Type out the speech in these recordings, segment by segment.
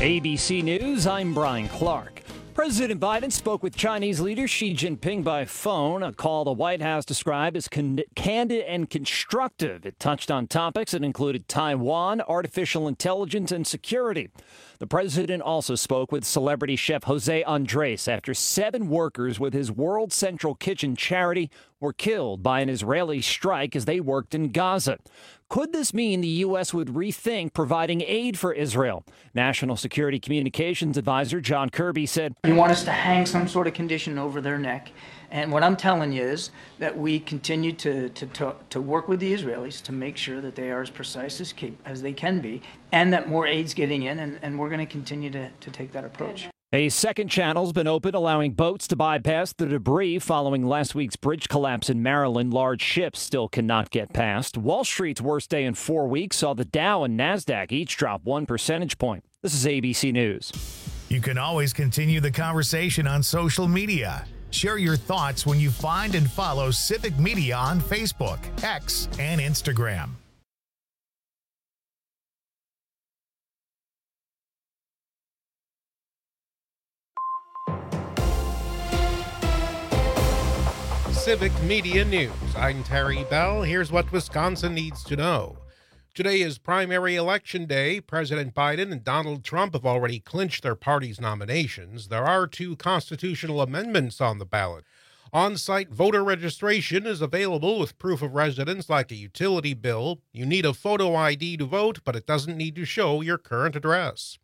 ABC News, I'm Brian Clark. President Biden spoke with Chinese leader Xi Jinping by phone, a call the White House described as candid and constructive. It touched on topics that included Taiwan, artificial intelligence, and security. The president also spoke with celebrity chef Jose Andres after 7 workers with his World Central Kitchen charity were killed by an Israeli strike as they worked in Gaza. Could this mean the U.S. would rethink providing aid for Israel? National Security Communications Advisor John Kirby said, "You want us to hang some sort of condition over their neck. And what I'm telling you is that we continue to work with the Israelis to make sure that they are as precise as they can be, and that more aid's getting in, and we're going to continue to take that approach." A second channel's been opened, allowing boats to bypass the debris following last week's bridge collapse in Maryland. Large ships still cannot get past. Wall Street's worst day in 4 weeks saw the Dow and NASDAQ each drop 1 percentage point. This is ABC News. You can always continue the conversation on social media. Share your thoughts when you find and follow Civic Media on Facebook, X, and Instagram. Civic Media News. I'm Terry Bell. Here's what Wisconsin needs to know. Today is primary election day. President Biden and Donald Trump have already clinched their party's nominations. There are 2 constitutional amendments on the ballot. On-site voter registration is available with proof of residence like a utility bill. You need a photo ID to vote, but it doesn't need to show your current address.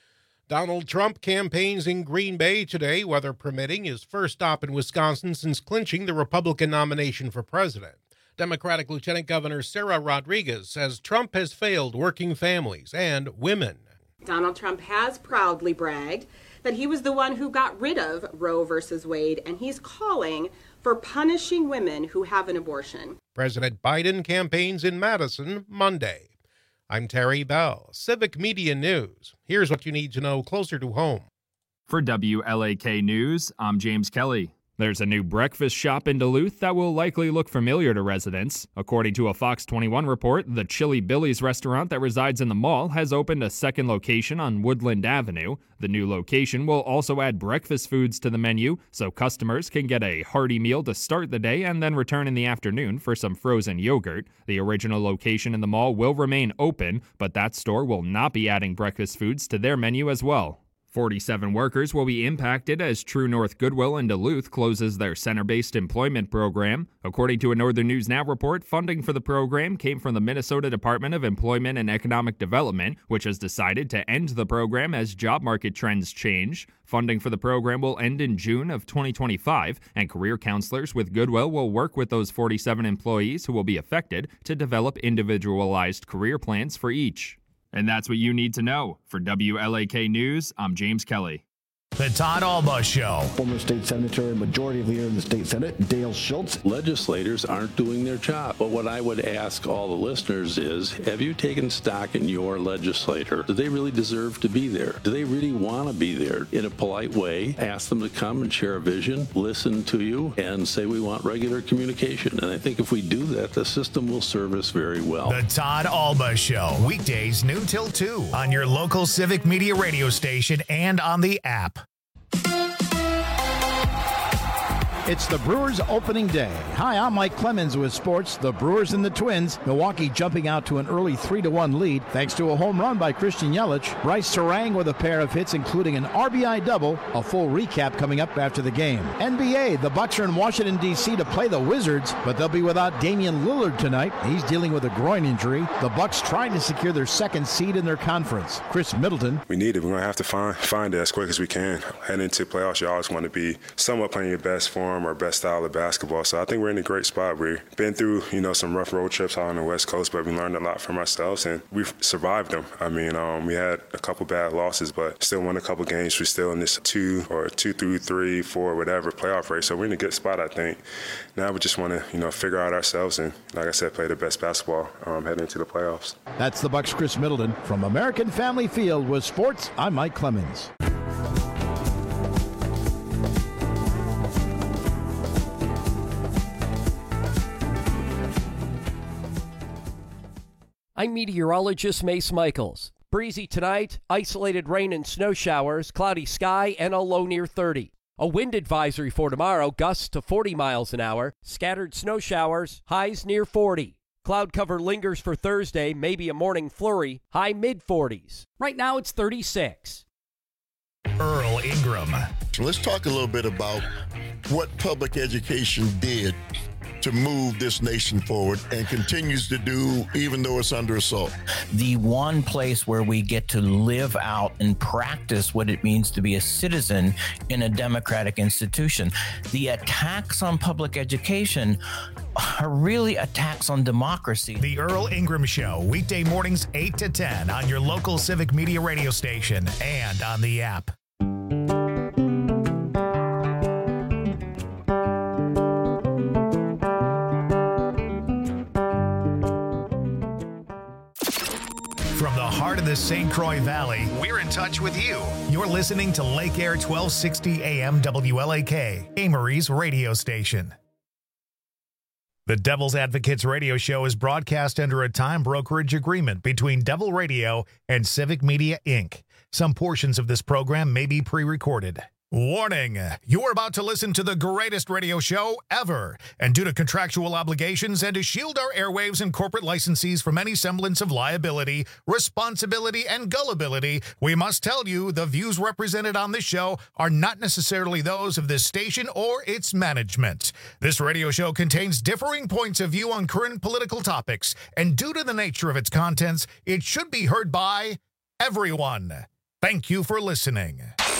Donald Trump campaigns in Green Bay today, weather permitting, his first stop in Wisconsin since clinching the Republican nomination for president. Democratic Lieutenant Governor Sarah Rodriguez says Trump has failed working families and women. Donald Trump has proudly bragged that he was the one who got rid of Roe versus Wade, and he's calling for punishing women who have an abortion. President Biden campaigns in Madison Monday. I'm Terry Bell, Civic Media News. Here's what you need to know closer to home. For WLAK News, I'm James Kelly. There's a new breakfast shop in Duluth that will likely look familiar to residents. According to a Fox 21 report, the Chili Billy's restaurant that resides in the mall has opened a second location on Woodland Avenue. The new location will also add breakfast foods to the menu, so customers can get a hearty meal to start the day and then return in the afternoon for some frozen yogurt. The original location in the mall will remain open, but that store will not be adding breakfast foods to their menu as well. 47 workers will be impacted as True North Goodwill in Duluth closes their center-based employment program. According to a Northern News Now report, funding for the program came from the Minnesota Department of Employment and Economic Development, which has decided to end the program as job market trends change. Funding for the program will end in June of 2025, and career counselors with Goodwill will work with those 47 employees who will be affected to develop individualized career plans for each. And that's what you need to know. For WLAK News, I'm James Kelly. The Todd Alba Show. Former state senator, majority leader in the state senate, Dale Schultz. Legislators aren't doing their job. But what I would ask all the listeners is, have you taken stock in your legislator? Do they really deserve to be there? Do they really want to be there? In a polite way, ask them to come and share a vision, listen to you, and say we want regular communication. And I think if we do that, the system will serve us very well. The Todd Alba Show. Weekdays noon till 2 on your local Civic Media radio station and on the app. It's the Brewers opening day. Hi, I'm Mike Clemens with sports. The Brewers and the Twins. Milwaukee jumping out to an early 3-1 lead thanks to a home run by Christian Yelich. Bryce Terang with a pair of hits, including an RBI double. A full recap coming up after the game. NBA, the Bucks are in Washington, D.C. to play the Wizards, but they'll be without Damian Lillard tonight. He's dealing with a groin injury. The Bucks trying to secure their second seed in their conference. Chris Middleton. We need it. We're going to have to find it as quick as we can. Heading into playoffs, you always want to be somewhat playing your best form or best style of basketball. So I think we're in a great spot. We've been through, some rough road trips out on the West Coast, but we learned a lot from ourselves and we've survived them. I mean, we had a couple bad losses, but still won a couple games. We're still in this 2 through 3, 4, whatever playoff race. So we're in a good spot, I think. Now we just want to, figure out ourselves and, like I said, play the best basketball heading into the playoffs. That's the Bucks' Chris Middleton. From American Family Field with sports, I'm Mike Clemens. I'm meteorologist Mace Michaels. Breezy tonight, isolated rain and snow showers, cloudy sky, and a low near 30. A wind advisory for tomorrow, gusts to 40 miles an hour, scattered snow showers, highs near 40. Cloud cover lingers for Thursday, maybe a morning flurry, high mid-40s. Right now it's 36. Earl Ingram. Let's talk a little bit about what public education did to move this nation forward and continues to do even though it's under assault. The one place where we get to live out and practice what it means to be a citizen in a democratic institution. The attacks on public education are really attacks on democracy. The Earl Ingram Show, weekday mornings 8 to 10 on your local Civic Media radio station and on the app. From the heart of the St. Croix Valley, we're in touch with you. You're listening to Lake Air 1260 AM WLAK, Amory's radio station. The Devil's Advocates radio show is broadcast under a time brokerage agreement between Devil Radio and Civic Media, Inc. Some portions of this program may be pre-recorded. Warning, you're about to listen to the greatest radio show ever. And due to contractual obligations and to shield our airwaves and corporate licensees from any semblance of liability, responsibility, and gullibility, we must tell you the views represented on this show are not necessarily those of this station or its management. This radio show contains differing points of view on current political topics, and due to the nature of its contents, it should be heard by everyone. Thank you for listening.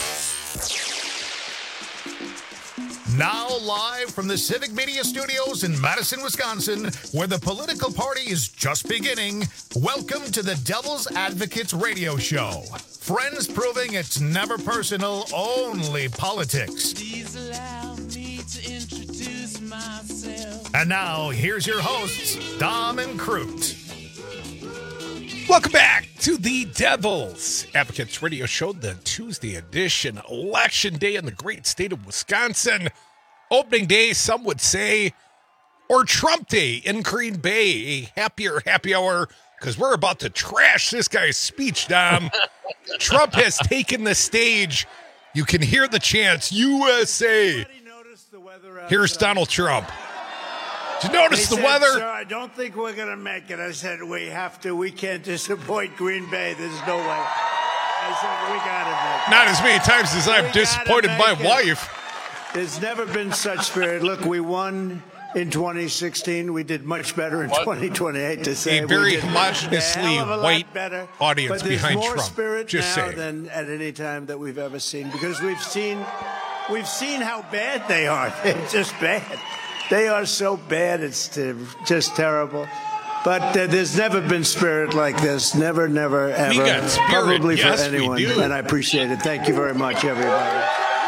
Now live from the Civic Media Studios in Madison, Wisconsin, where the political party is just beginning, welcome to the Devil's Advocates radio show. Friends proving it's never personal, only politics. Please allow me to introduce myself. And now, here's your hosts, Dom and Crute. Welcome back to the Devil's Advocates radio show, the Tuesday edition, Election Day in the great state of Wisconsin. Opening day, some would say, or Trump Day in Green Bay. A happier happy hour, because we're about to trash this guy's speech, Dom. Trump has taken the stage. You can hear the chants, USA. Here's Donald Trump. Did you notice the weather? Sir, I don't think we're going to make it. I said, we can't disappoint Green Bay. There's no way. I said, we got to make it. Not as many times as I've disappointed my wife. There's never been such spirit. Look, we won in 2016. We did much better in 2028 to say. A very homogeneously white audience but behind more Trump. Spirit Just now saying. Than at any time that we've ever seen, because we've seen how bad they are. They're just bad. They are so bad, it's just terrible. But there's never been spirit like this. Never, never, ever. We got spirit. Probably Yes, for anyone. we do. And I appreciate it. Thank you very much, everybody.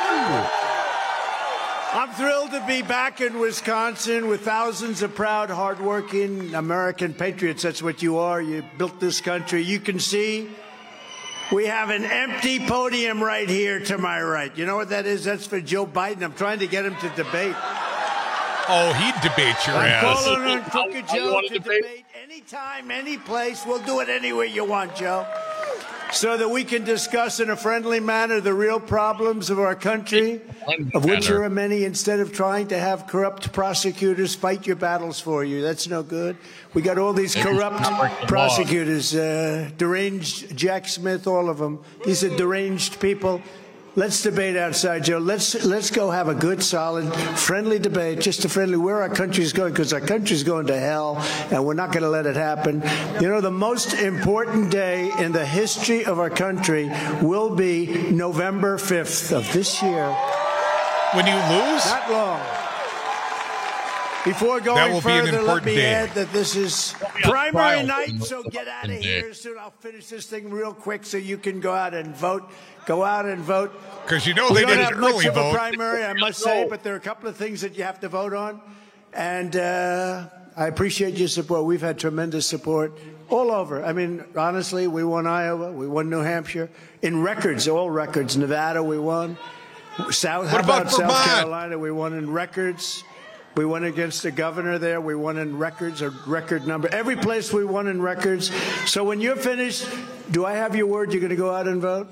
I'm thrilled to be back in Wisconsin with thousands of proud, hardworking American patriots. That's what you are. You built this country. You can see we have an empty podium right here to my right. You know what that is? That's for Joe Biden. I'm trying to get him to debate. Oh, he'd debate your I'm ass. calling on Crooked Joe to debate anytime, any place. We'll do it anywhere you want, Joe. So that we can discuss in a friendly manner the real problems of our country, of which there are many, instead of trying to have corrupt prosecutors fight your battles for you. That's no good. We got all these corrupt prosecutors, deranged Jack Smith, all of them. These are deranged people. Let's debate outside, Joe. Let's go have a good, solid, friendly debate, just a friendly, where our country's going, because our country's going to hell, and we're not going to let it happen. You know, the most important day in the history of our country will be November 5th of this year. When you lose? Not long. Before going further, let me add that this is primary night, so get out of here soon. I'll finish this thing real quick so you can go out and vote. Go out and vote. Because you know they did an early vote. We don't have much of a primary, I must say, but there are a couple of things that you have to vote on. And I appreciate your support. We've had tremendous support all over. I mean, honestly, we won Iowa. We won New Hampshire. In records, all records. Nevada, we won. South Carolina, we won in records. We won against the governor there. We won in records, a record number. Every place we won in records. So when you're finished, do I have your word you're going to go out and vote?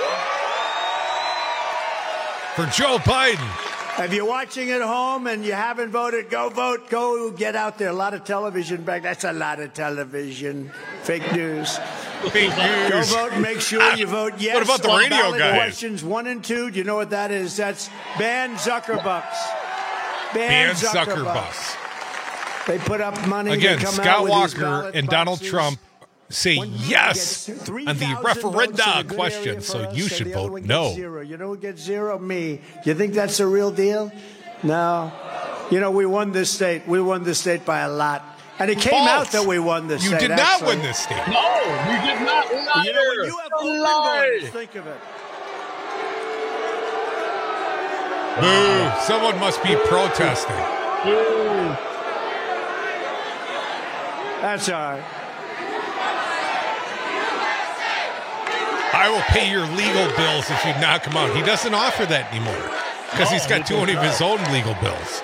For Joe Biden. If you're watching at home and you haven't voted, go vote. Go get out there. A lot of television back. That's a lot of television. Fake news. Fake news. Go vote. Make sure you vote yes. What about the on radio ballot guy? Questions 1 and 2. Do you know what that is? That's ban Zuckerbucks. Ban Zuckerbucks. They put up money. Again, they come Scott out with these Walker ballot and Donald boxes. Trump say yes on the referenda question, so you should vote no. You know who gets 0? Me. You think that's the real deal? No. You know, we won this state. We won this state by a lot. And it came out that we won this state. You did not win this state. No, you did not. Liar. You know, when you have open borders, think of it. Boo. Someone must be protesting. Boo. That's all right. I will pay your legal bills if you knock him out. He doesn't offer that anymore because he's got too many of his own legal bills.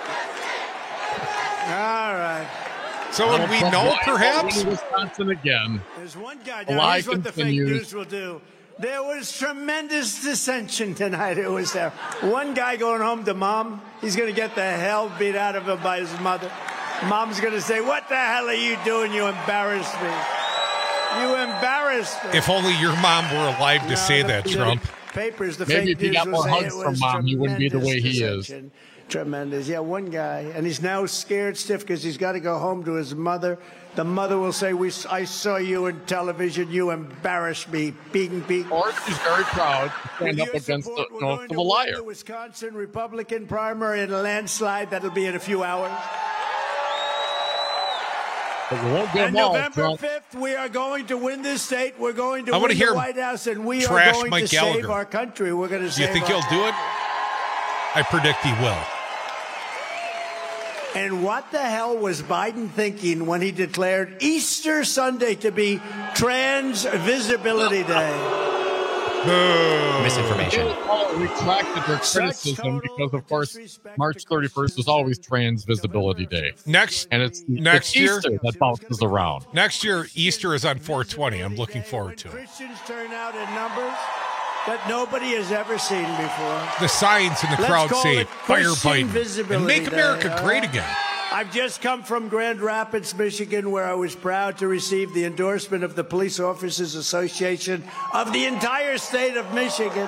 All right. Someone we know, perhaps? Wisconsin again. There's one guy. Now, here's what the fake news will do. There was tremendous dissension tonight. It was there. One guy going home to mom. He's going to get the hell beat out of him by his mother. Mom's going to say, "What the hell are you doing? You embarrassed me. You embarrassed me." If only your mom were alive to say that, Trump. Papers, the Maybe fake if he news got more will say hugs it from was mom, he wouldn't be the way he dissension. is. Tremendous. Yeah, one guy. And he's now scared stiff because he's got to go home to his mother. The mother will say, I saw you in television. You embarrassed me. Beating. Or he's very proud to stand up against the North of a liar. The Wisconsin Republican primary in a landslide. That'll be in a few hours. But we won't get And them all, November Trump. 5th, we are going to win this state. We're going to I wanna win hear the White House, and we are trash going Mike to save Gallagher. our country. We're going to Do save you think our he'll do it? I predict he will. And what the hell was Biden thinking when he declared Easter Sunday to be Trans Visibility Day? Misinformation. They all retracted their criticism because, of course, March 31st is always Trans Visibility Day. Next it's year Easter that bounces around. Next year, Easter is on 420. I'm looking forward to it. Christians turn out in numbers that nobody has ever seen before. The signs in the Let's crowd call say, it "Fire Christian Biden Visibility and make Day, America all great right? again." I've just come from Grand Rapids, Michigan, where I was proud to receive the endorsement of the Police Officers Association of the entire state of Michigan.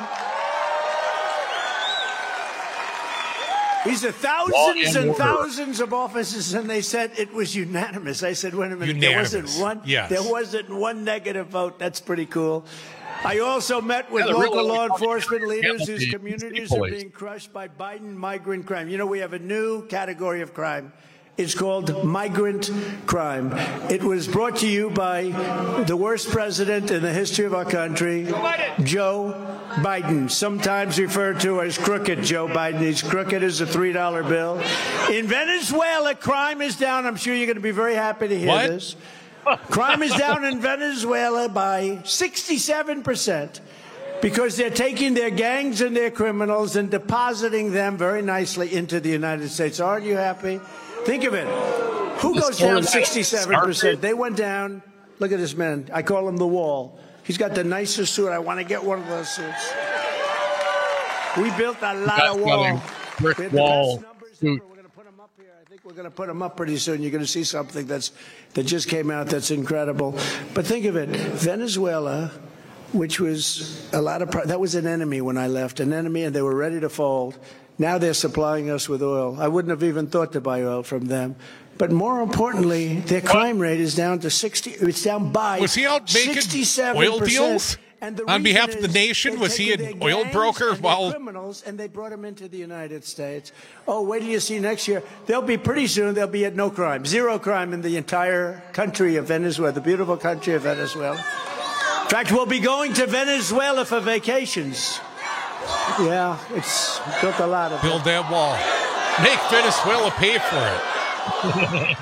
These are thousands and thousands of officers, and they said it was unanimous. I said, wait a minute, Unanimous. there wasn't one negative vote. That's pretty cool. I also met with Yeah, local really law like enforcement leaders Hamilton, whose communities are police. being crushed by Biden migrant crime. You know, we have a new category of crime. It's called migrant crime. It was brought to you by the worst president in the history of our country, Joe Biden, sometimes referred to as crooked Joe Biden. He's crooked as a $3 bill. In Venezuela, crime is down. I'm sure you're going to be very happy to hear this. Crime is down in Venezuela by 67%. Because they're taking their gangs and their criminals and depositing them very nicely into the United States. Aren't you happy? Think of it. Who goes down 67%? They went down. Look at this man. I call him the Wall. He's got the nicest suit. I want to get one of those suits. We built a lot of wall. Brick wall suit. We're going to put them up pretty soon. You're going to see something that just came out that's incredible. But think of it. Venezuela, which was that was an enemy when I left, an enemy, and they were ready to fold. Now they're supplying us with oil. I wouldn't have even thought to buy oil from them. But more importantly, their crime rate is down to 60. It's down by 67%. Was he out making oil deals on behalf of the nation? Was he an oil broker? Criminals, and they brought them into the United States. Oh, wait till you see next year. They'll be pretty soon. They'll be at no crime, zero crime in the entire country of Venezuela, the beautiful country of Venezuela. In fact, we'll be going to Venezuela for vacations. Yeah, it's built a lot of. Build that wall. Make Venezuela pay for it.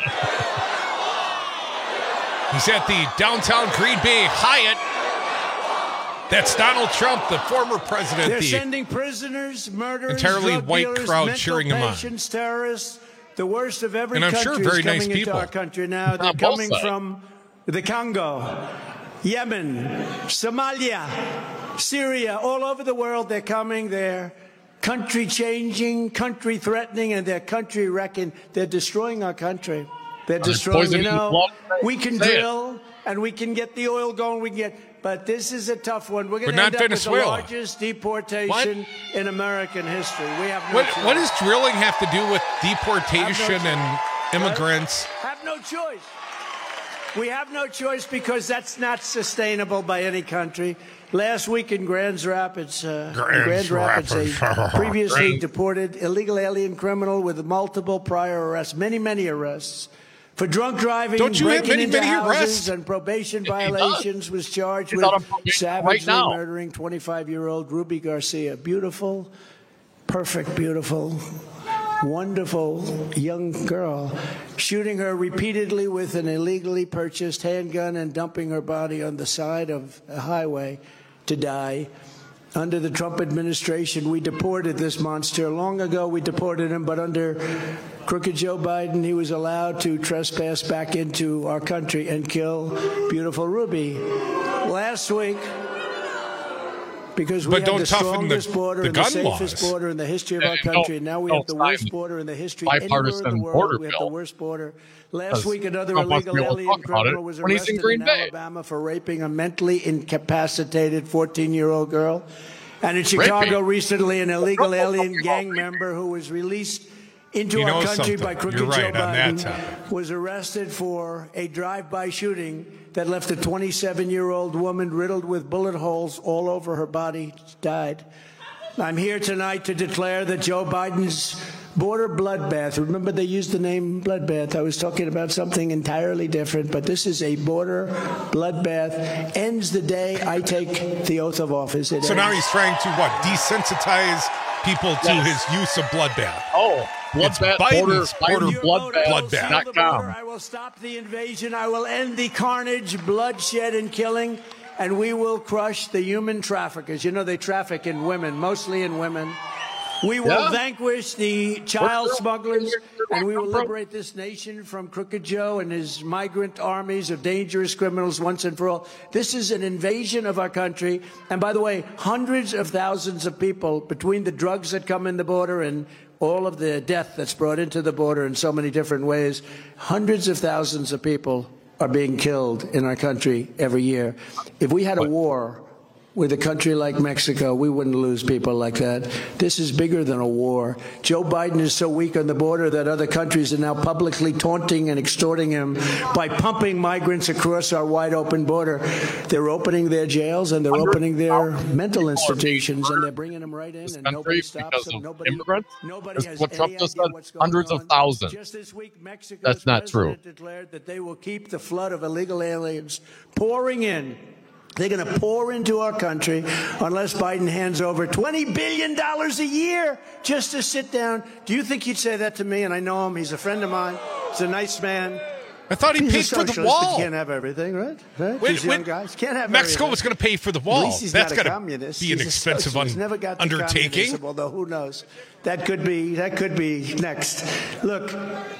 He's at the downtown Green Bay Hyatt. That's Donald Trump, the former president. They're sending prisoners, murderers, entirely drug white dealers, crowd mental cheering him on. patients, terrorists The worst of every And I'm country sure very is coming nice into people. our country now. They're On both coming sides. from the Congo, Yemen, Somalia, Syria, all over the world. They're coming. They're country changing, country threatening, and they're country wrecking. They're destroying our country. They're destroying, poisoning the blood. we can Say it. drill and we can get the oil going. We can get, but this is a tough one. We're going But to not end up with the Venezuela. largest deportation in American history. We have no choice. What does drilling have to do with deportation and immigrants? Have no choice. We have no choice because that's not sustainable by any country. Last week in Grand Rapids, a previously deported illegal alien criminal with multiple prior arrests, many arrests, for drunk driving, Don't you have breaking many into houses arrests? and probation Yes, he violations, was charged He's with out on probation savagely right now. murdering 25-year-old Ruby Garcia. Beautiful, perfect, beautiful, wonderful young girl, shooting her repeatedly with an illegally purchased handgun and dumping her body on the side of a highway to die. Under the Trump administration, we deported this monster. Long ago, we deported him, but under crooked Joe Biden, he was allowed to trespass back into our country and kill beautiful Ruby. Last week, because we But have don't the toughen strongest border the and the gun safest laws. border in the history of Yeah, our country, and now we have the worst Simon. border in the history anywhere in the Bipartisan world. border We have the bill. worst border. Last Because week, another Trump wants to illegal be able to alien talk about it criminal was when he's in arrested Green in Bay. Alabama for raping a mentally incapacitated 14-year-old girl. And in Chicago Raping? recently, an illegal alien gang member who was released into You our know country something. by crooked You're right Joe on that Biden topic. was arrested for a drive-by shooting that left a 27-year-old woman riddled with bullet holes all over her body, died. I'm here tonight to declare that Joe Biden's border bloodbath, remember they used the name bloodbath, I was talking about something entirely different, but this is a border bloodbath, ends the day I take the oath of office. It So now ends. he's trying to what? Desensitize people to his use of bloodbath. Oh, It's bloodbath, Biden's border Your vote, I will seal the border. bloodbath.com. I will stop the invasion. I will end the carnage, bloodshed, and killing, and we will crush the human traffickers. You know, they traffic in women, mostly in women. We will Yeah. vanquish the child smugglers, and we will Come from? liberate this nation from Crooked Joe and his migrant armies of dangerous criminals once and for all. This is an invasion of our country. And by the way, hundreds of thousands of people, between the drugs that come in the border and all of the death that's brought into the border in so many different ways, hundreds of thousands of people are being killed in our country every year. If we had a war with a country like Mexico, we wouldn't lose people like that. This is bigger than a war. Joe Biden is so weak on the border that other countries are now publicly taunting and extorting him by pumping migrants across our wide open border. They're opening their jails and they're opening their mental institutions, and they're bringing them right in, and nobody stops because them. of Nobody immigrants? has That's what any Trump just idea said. what's going Hundreds of on. thousands. Just this week, Mexico's That's not true. president declared that they will keep the flood of illegal aliens pouring in. They're going to pour into our country unless Biden hands over $20 billion a year just to sit down. Do you think he'd say that to me? And I know him. He's a friend of mine. He's a nice man. I thought he He's a paid for the socialist, but wall. Can't have everything, right? Wait, These young guys can't have Mexico everything. was going to pay for the At wall. least he's That's not a going to communist. be an He's a expensive socialist. Never got to undertaking. communism, although who knows? That could be next. Look,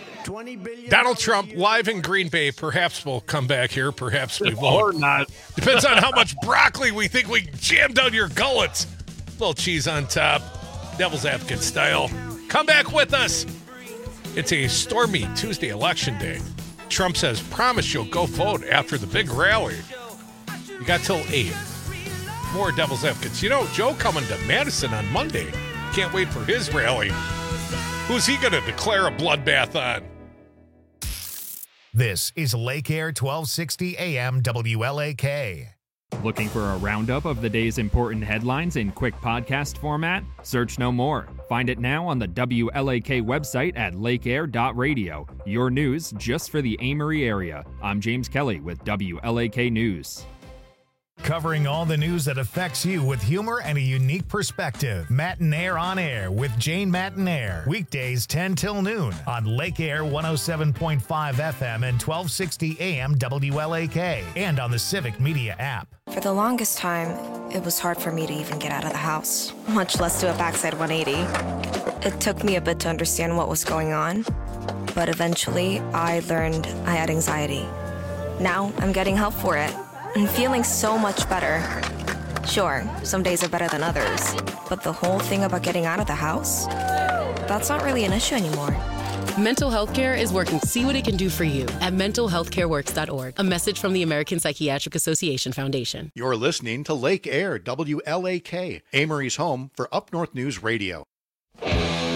$20 billion. Donald Trump live in Green Bay. Perhaps we'll come back here. Perhaps we won't. Or not. Depends on how much broccoli we think we jammed down your gullets. Little cheese on top, devil's advocate style. Come back with us. It's a stormy Tuesday election day. Trump says, promise you'll go vote after the big rally. You got till 8. More devil's advocates. You know, Joe coming to Madison on Monday. Can't wait for his rally. Who's he going to declare a bloodbath on? This is Lake Air 1260 AM WLAK. Looking for a roundup of the day's important headlines in quick podcast format? Search no more. Find it now on the WLAK website at lakeair.radio. Your news just for the Amory area. I'm James Kelly with WLAK News. Covering all the news that affects you with humor and a unique perspective. Matinaire on Air with Jane Matinaire. Weekdays 10 till noon on Lake Air 107.5 FM and 1260 AM WLAK and on the Civic Media app. For the longest time, it was hard for me to even get out of the house, much less do a backside 180. It took me a bit to understand what was going on. But eventually, I learned I had anxiety. Now, I'm getting help for it. I'm feeling so much better. Sure, some days are better than others. But the whole thing about getting out of the house? That's not really an issue anymore. Mental health care is working to see what it can do for you at mentalhealthcareworks.org. A message from the American Psychiatric Association Foundation. You're listening to Lake Air, WLAK, Amory's home for Up North News Radio. I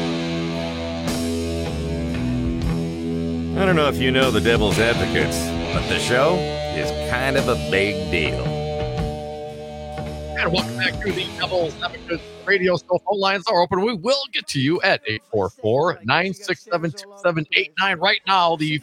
don't know if you know the Devil's Advocates, but the show is kind of a big deal. And welcome back to the Devil's Advocates radio show. Phone lines are open. We will get to you at 844-967-2789. Right now, the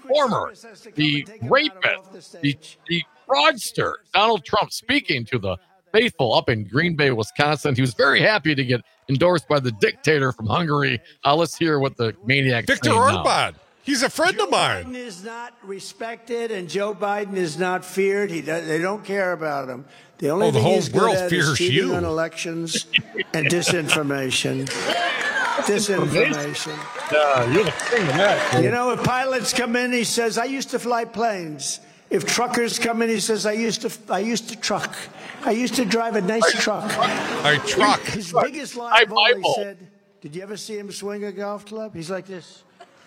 rapist, the fraudster, Donald Trump, speaking to the faithful up in Green Bay, Wisconsin. He was very happy to get endorsed by the dictator from Hungary. Let's hear what the maniac Viktor Orban. He's a friend of mine. Joe Biden is not respected, and Joe Biden is not feared. They don't care about him. The only thing he's good at is cheating on elections and disinformation. Disinformation. You're the king of that. You know, if pilots come in, he says, "I used to fly planes." If truckers come in, he says, "I used to truck. I used to drive a nice truck." I truck. His biggest lie of all, he said, "Did you ever see him swing a golf club?" He's like this.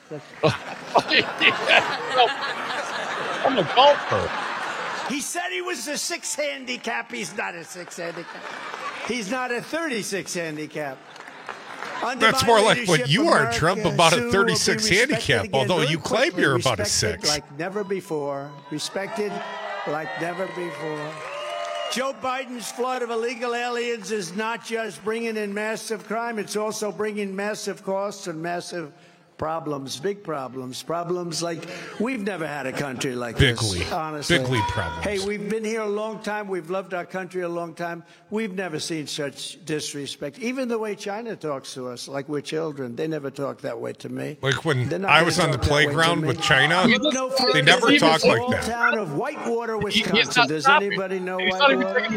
I'm a golfer. He said he was a 6 handicap. He's not a 6 handicap. He's not a 36 handicap. That's more like what you are, Trump, about a 36 handicap, although you claim you're about a 6. Like never before. Respected like never before. Joe Biden's flood of illegal aliens is not just bringing in massive crime, it's also bringing massive costs and massive problems, big problems like we've never had a country like this, honestly. Bigly problems. Hey, we've been here a long time. We've loved our country a long time. We've never seen such disrespect. Even the way China talks to us, like we're children. They never talk that way to me. Like when I was on the playground with China, they never talk like that. The town of Whitewater, Wisconsin. Does anybody know Whitewater?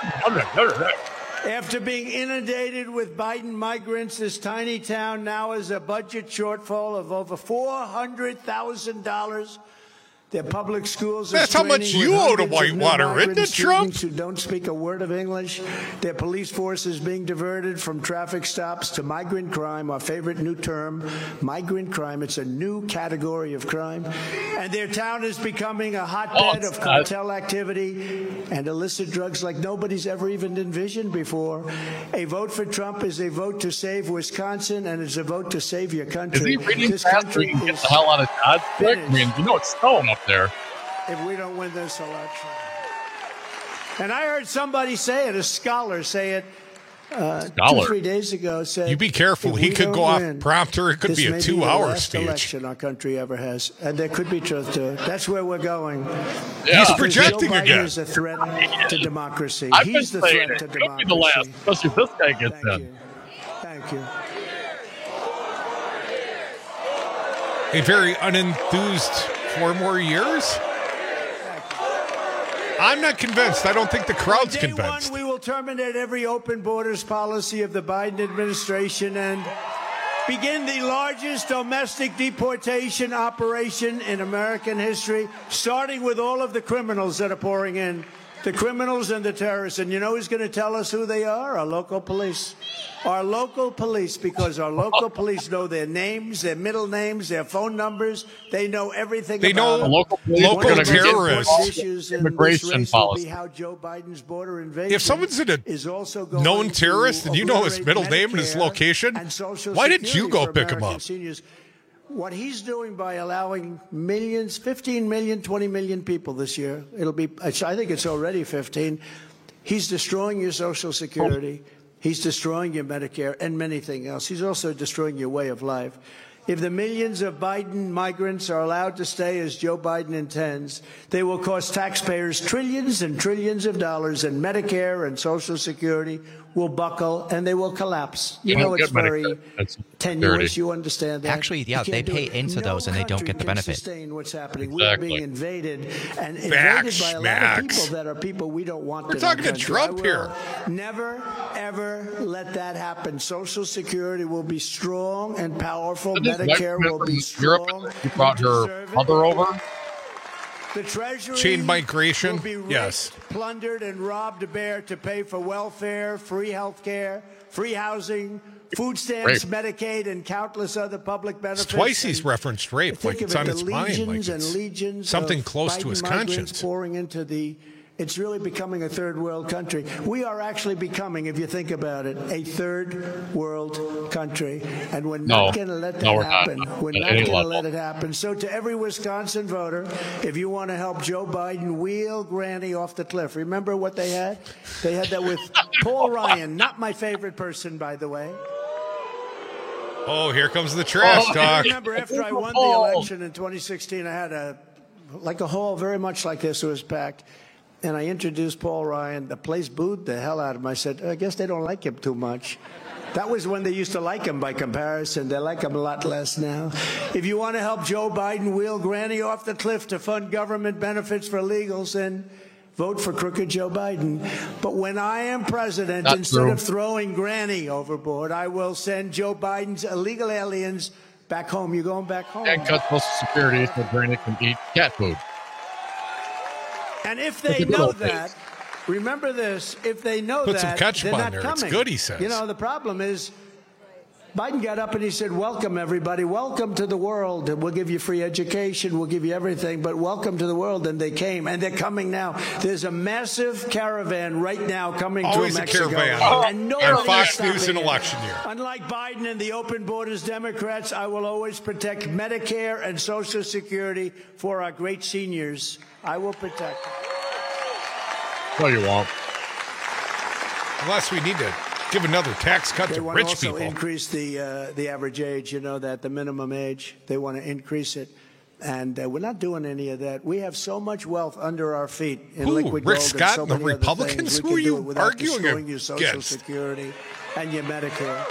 After being inundated with Biden migrants, this tiny town now has a budget shortfall of over $400,000. Their public schools are That's how much you owe to Whitewater, isn't it, Trump? Who don't speak a word of English. Their police force is being diverted from traffic stops to migrant crime, our favorite new term, migrant crime. It's a new category of crime. And their town is becoming a hotbed of cartel activity and illicit drugs like nobody's ever even envisioned before. A vote for Trump is a vote to save Wisconsin, and it's a vote to save your country. Is he reading fast so he can get the hell out of Dodge quick? I mean, you know it's snowing up there. If we don't win this election. And I heard somebody say it, a scholar say it 2-3 days ago. Said, you be careful. He could go off prompter. It could be a 2-hour speech. Election our country ever has. And there could be truth to it. That's where we're going. Yeah. He's projecting Joe Biden again. is a threat to democracy. He's the threat to democracy. Be the last, especially if this guy gets in. Thank you. A very unenthused 4 more years? I'm not convinced. I don't think the crowd's convinced. On day 1, we will terminate every open borders policy of the Biden administration and begin the largest domestic deportation operation in American history, starting with all of the criminals that are pouring in, the criminals and the terrorists. And you know who's going to tell us who they are? Our local police. Our local police, because our local police know their names, their middle names, their phone numbers. They know everything they about know local terrorists. Immigration policy. How Joe Biden's border invasion if someone's a known terrorist and you know his middle name and his location, why didn't you go pick him up? Seniors. What he's doing by allowing millions, 15 million, 20 million people this year, I think it's already 15, he's destroying your Social Security. He's destroying your Medicare and many things else. He's also destroying your way of life. If the millions of Biden migrants are allowed to stay as Joe Biden intends, they will cost taxpayers trillions and trillions of dollars, and Medicare and Social Security will buckle and they will collapse. You know, it's very tenuous. You understand that? Actually, yeah, they pay into those and they don't get the benefit. What's happening? We're being invaded and invaded by a lot of people that are people we don't want. We're talking to Trump here. Never, ever let that happen. Social Security will be strong and powerful. Medicare will be strong. Europe, she brought her mother over. The Treasury chain migration, will be ripped, yes, plundered, and robbed bare to pay for welfare, free health care, free housing, food stamps, Medicaid, and countless other public benefits. It's twice he's referenced rape, like it's on its mind, like it's something close to his conscience. Pouring into it's really becoming a third world country. We are actually becoming, if you think about it, a third world country. And we're not going to let that happen. We're not going to let it happen. So to every Wisconsin voter, if you want to help Joe Biden wheel Granny off the cliff, remember what they had? They had that with Paul Ryan, not my favorite person, by the way. Oh, here comes the trash talk. I remember after I won the election in 2016, I had a hall very much like this. It was packed. And I introduced Paul Ryan. The place booed the hell out of him. I said, I guess they don't like him too much. That was when they used to like him by comparison. They like him a lot less now. If you want to help Joe Biden wheel Granny off the cliff to fund government benefits for illegals, then vote for crooked Joe Biden. But when I am president, instead of throwing Granny overboard, I will send Joe Biden's illegal aliens back home. You going back home? And cut Social Security so Granny can eat cat food. And if they know that, remember this, if they know Put some that, ketchup they're on not there. coming. It's good, he says. You know, the problem is Biden got up and he said, welcome, everybody. Welcome to the world. We'll give you free education. We'll give you everything. But welcome to the world. And they came. And they're coming now. There's a massive caravan right now coming Always through Mexico. a caravan. And Fox News in election year. Unlike Biden and the open borders Democrats, I will always protect Medicare and Social Security for our great seniors. I will protect them. No, you won't. Unless we need to give another tax cut to rich people. They want to also increase the average age, the minimum age. They want to increase it. And we're not doing any of that. We have so much wealth under our feet in liquid Rick gold Scott and so and the many Republicans? Other things. Who are We can do you it without arguing destroying your Social against? Security and your Medicare.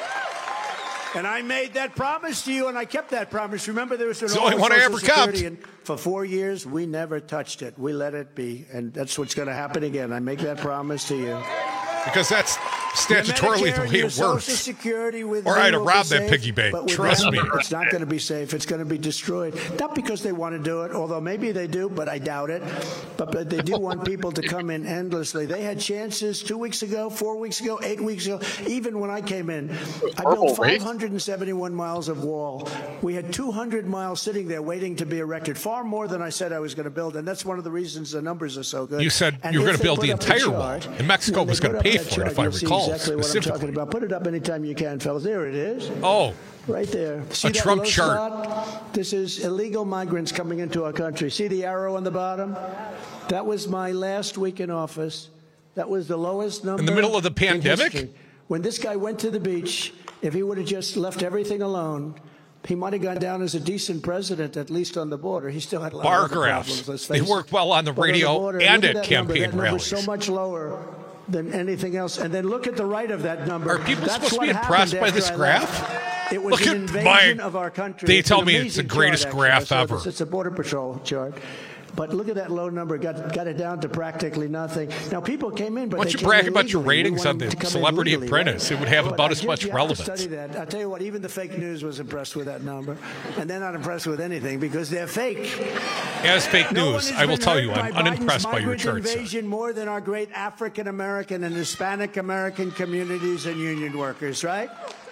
And I made that promise to you, and I kept that promise. Remember, there was an the only one I ever kept. And for 4 years, we never touched it. We let it be, and that's what's going to happen again. I make that promise to you. Because that's statutorily the way it works. Social Security with or I'd have robbed safe, that piggy bank. Trust me. It's not going to be safe. It's going to be destroyed. Not because they want to do it, although maybe they do, but I doubt it. But they do want people to come in endlessly. They had chances 2 weeks ago, 4 weeks ago, 8 weeks ago. Even when I came in, I built 571 miles of wall. We had 200 miles sitting there waiting to be erected, far more than I said I was going to build. And that's one of the reasons the numbers are so good. You said you were going to build the entire wall, and Mexico was going to pay for it, if I recall. Exactly what I'm talking about. Put it up anytime you can, fellas. There it is. Oh. Right there. See a that Trump low chart. Spot? This is illegal migrants coming into our country. See the arrow on the bottom? That was my last week in office. That was the lowest number. In the middle of the pandemic? When this guy went to the beach, if he would have just left everything alone, he might have gone down as a decent president, at least on the border. He still had a lot of other problems. They worked well on the radio and at campaign rallies. So much lower than anything else. And then look at the right of that number. Are people supposed to be impressed by this graph? It was look an invasion of our country. They tell me it's the greatest graph ever. It's a Border Patrol chart. But look at that low number. Got it down to practically nothing. Now, people came in, but why don't you brag about your ratings on the Celebrity Apprentice? It would have about as much relevance. Study that. I'll tell you what, even the fake news was impressed with that number. And they're not impressed with anything because they're fake. As fake news, I will tell you, I'm unimpressed by your charts. Invasion more than our great African American and Hispanic American communities and union workers, right?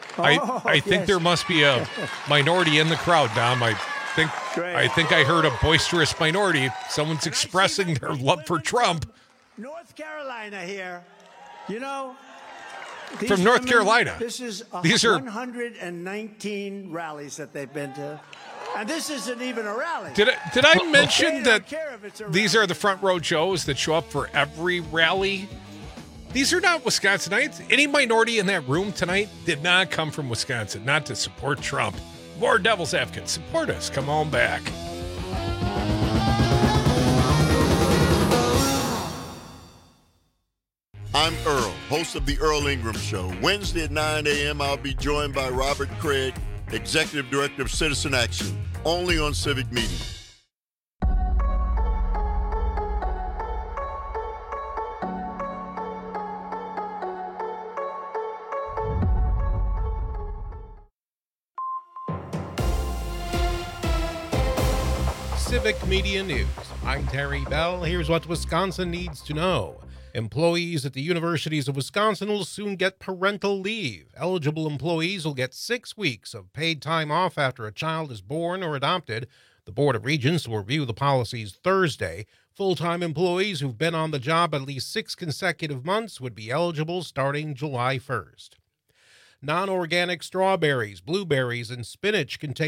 I think there must be a minority in the crowd, Dom. I think I heard a boisterous minority. Someone's expressing their love for Trump. North Carolina here. You know, from North Carolina. This is These are 119 rallies that they've been to. And this isn't even a rally. Did I mention that these are the front row Joes that show up for every rally? These are not Wisconsinites. Any minority in that room tonight did not come from Wisconsin, not to support Trump. More Devil's Advocates. Support us. Come on back. I'm Earl, host of The Earl Ingram Show. Wednesday at 9 a.m., I'll be joined by Robert Craig, Executive Director of Citizen Action, only on Civic Media. Civic Media News. I'm Terry Bell. Here's what Wisconsin needs to know. Employees at the universities of Wisconsin will soon get parental leave. Eligible employees will get 6 weeks of paid time off after a child is born or adopted. The Board of Regents will review the policies Thursday. Full-time employees who've been on the job at least 6 consecutive months would be eligible starting July 1st. Non-organic strawberries, blueberries, and spinach contain